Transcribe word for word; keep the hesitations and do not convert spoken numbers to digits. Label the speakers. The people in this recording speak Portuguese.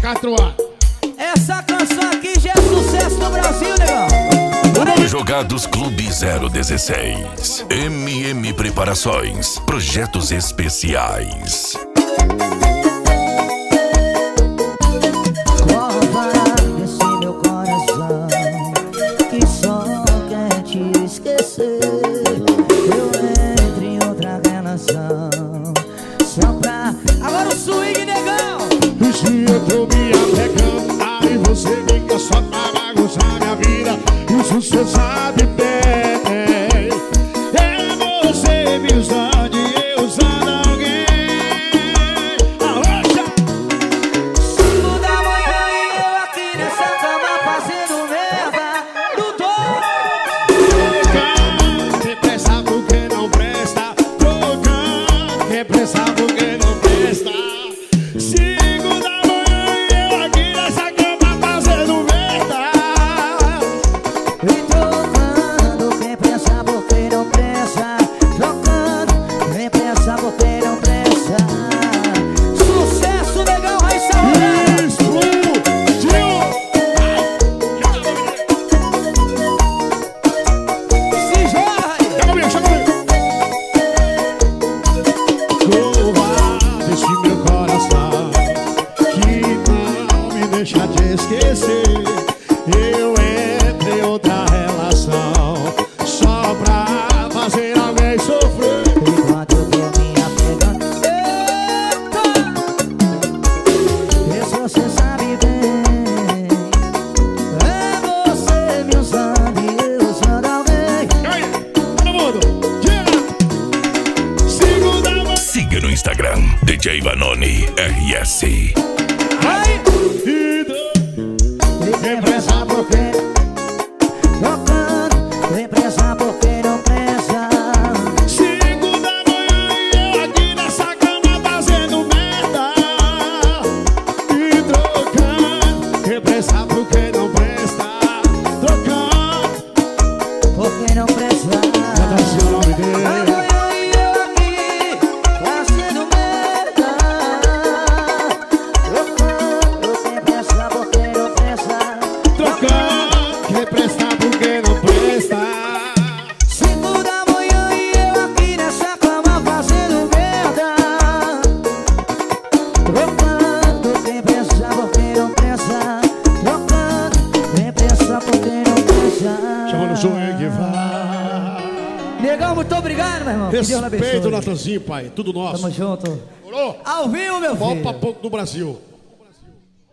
Speaker 1: Catroa.
Speaker 2: Essa canção aqui já é sucesso no Brasil, negão.
Speaker 3: Jogados Clube zero dezesseis. M M Preparações. Projetos especiais.
Speaker 2: Prova esse meu coração que só quer te esquecer. Eu entro em outra relação só pra... Agora o swing, negão.
Speaker 1: E se eu tô me apegando, aí você fica só pra bagunçar minha vida. Isso cê sabe bem. É você me usando e eu usando alguém. Arrocha!
Speaker 2: Cinco da manhã e eu aqui nessa cama fazendo merda. Não tô
Speaker 1: Trocando, quem presta porque não presta. Trocando, quem presta porque não presta. Cinco da manhã e eu aqui nessa cama fazendo merda.
Speaker 2: e trocando, quem pensa porque não presta. Trocando, quem pensa porque não presta. Sucesso, negão, vai salvar.
Speaker 1: Explodiu!
Speaker 2: Se joga aí.
Speaker 1: Chega comigo, chega comigo. Covarde esse meu coração que não me deixa te esquecer. Eu entrei em outra relação só pra fazer alguém sofrer.
Speaker 2: Enquanto eu tô me apegando. Eita! Isso você sabe bem. É você me usando e eu usando alguém.
Speaker 1: E aí, todo mundo, chega! Segunda mão.
Speaker 3: Siga no Instagram D J Vanoni R S.
Speaker 2: Vai!
Speaker 1: E
Speaker 2: Quem presta porque trocando, quem presta porque não presta.
Speaker 1: cinco da manhã e eu aqui nessa cama fazendo merda. E trocando, quem presta porque não presta. Trocando,
Speaker 2: Porque não presta.
Speaker 1: canta assim o nome dele.
Speaker 2: Amanhã e eu aqui fazendo merda. Trocando, quem presta porque não presta.
Speaker 1: Trocando, quem presta porque não presta.
Speaker 2: Cinco da manhã e eu aqui nessa cama fazendo merda. Trocando, quem pensa porque não presta. Trocando, quem pensa porque não presta.
Speaker 1: Chama no som aí que vai.
Speaker 2: Negão, muito obrigado, meu irmão. Que Deus
Speaker 1: Respeito o
Speaker 2: abençoe.
Speaker 1: Natanzinho, pai. Tudo nosso.
Speaker 2: Tamo junto.
Speaker 1: Morou?
Speaker 2: Ao vivo, meu
Speaker 1: Pau
Speaker 2: filho.
Speaker 1: pra pouco no Brasil.